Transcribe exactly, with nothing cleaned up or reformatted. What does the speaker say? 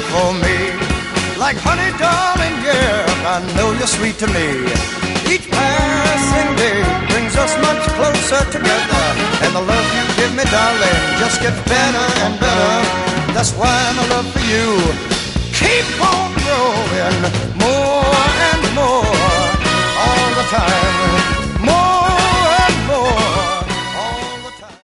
for me. Like honey, darling, yeah, I know you're sweet to me. Each passing day brings us much closer together, and the love you give me, darling, just gets better and better. That's why my love for you keep on growing.